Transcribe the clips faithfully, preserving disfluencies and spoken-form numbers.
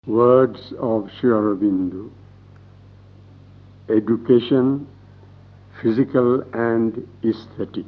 Words of Sri Aurobindo. Education, physical and aesthetic,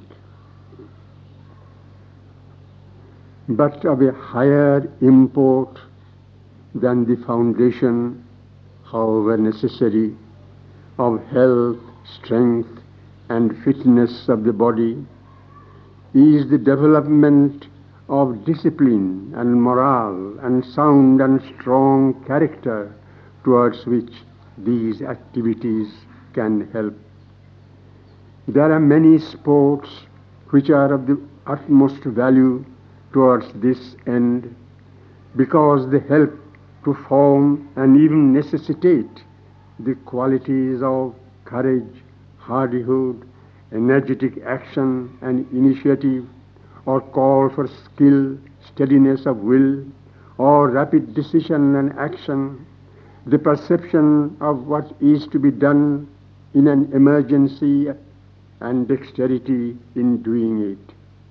but of a higher import than the foundation, however necessary, of health, strength and fitness of the body, is the development of discipline and morale and sound and strong character, towards which these activities can help. There are many sports which are of the utmost value towards this end, because they help to form and even necessitate the qualities of courage, hardihood, energetic action and initiative, or call for skill, steadiness of will, or rapid decision and action, the perception of what is to be done in an emergency and dexterity in doing it.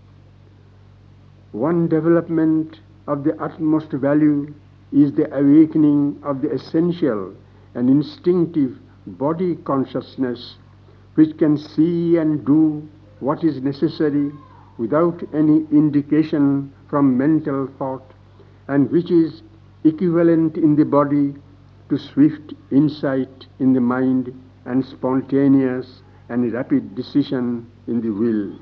One development of the utmost value is the awakening of the essential and instinctive body consciousness, which can see and do what is necessary without any indication from mental thought, and which is equivalent in the body to swift insight in the mind and spontaneous and rapid decision in the will.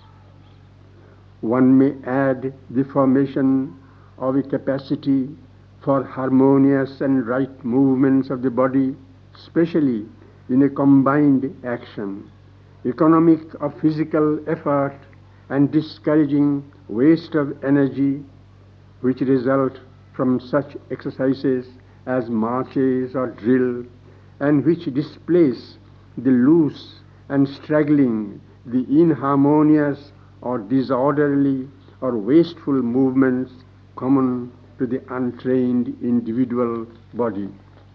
One may add the formation of a capacity for harmonious and right movements of the body, especially in a combined action, economic of physical effort and discouraging waste of energy, which result from such exercises as marches or drill, and which displace the loose and straggling, the inharmonious or disorderly or wasteful movements common to the untrained individual body.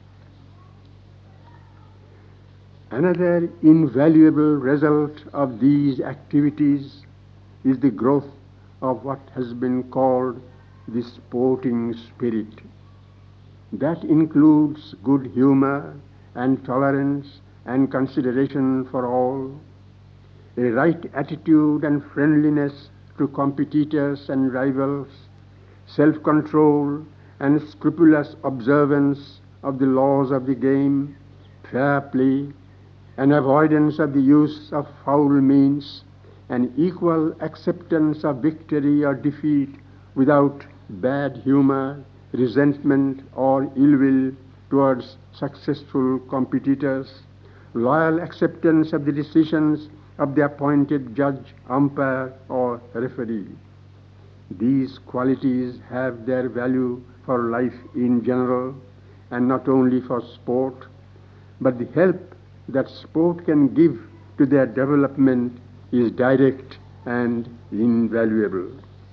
Another invaluable result of these activities is the growth of what has been called the sporting spirit. That includes good humor and tolerance and consideration for all, a right attitude and friendliness to competitors and rivals, self-control and scrupulous observance of the laws of the game, fair play, and avoidance of the use of foul means, and equal acceptance of victory or defeat without bad humor, resentment or ill will towards successful competitors, loyal acceptance of the decisions of the appointed judge, umpire or referee. These qualities have their value for life in general, and not only for sport, but the help that sport can give to their development is direct and invaluable.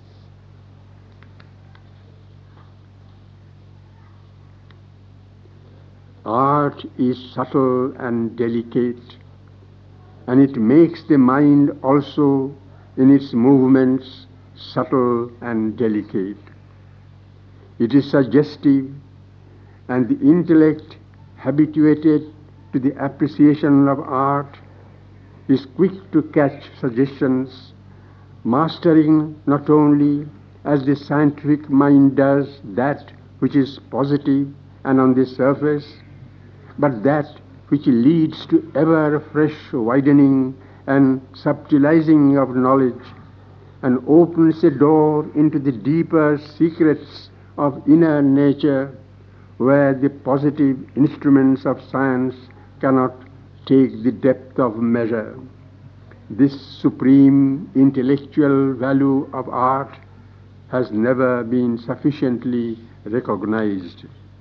Art is subtle and delicate, and it makes the mind also in its movements subtle and delicate. It is suggestive, and the intellect habituated to the appreciation of art is quick to catch suggestions, mastering not only, as the scientific mind does, that which is positive and on the surface, but that which leads to ever fresh widening and subtilizing of knowledge, and opens a door into the deeper secrets of inner nature, where the positive instruments of science cannot take the depth of measure. This supreme intellectual value of art has never been sufficiently recognized.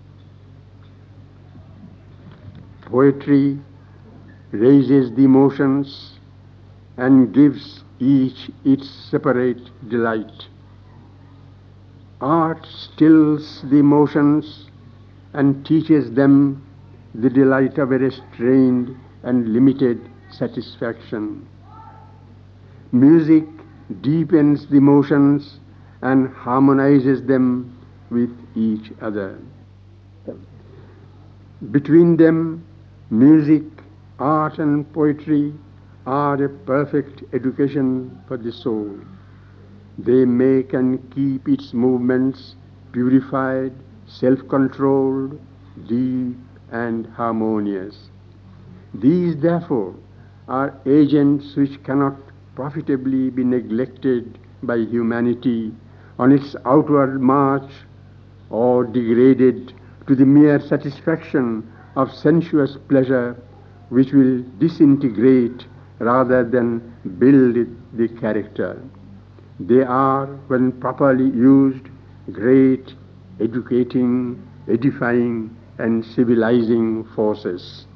Poetry raises the emotions and gives each its separate delight. Art stills the emotions and teaches them the delight of a restrained and limited satisfaction. Music deepens the emotions and harmonizes them with each other. them. Between them, music, art and poetry are a perfect education for the soul. They make and keep its movements purified, self-controlled, deep and harmonious. These, therefore, are agents which cannot profitably be neglected by humanity on its outward march or degraded to the mere satisfaction of sensuous pleasure, which will disintegrate rather than build the character. They are, when properly used, great educating, edifying and civilizing forces.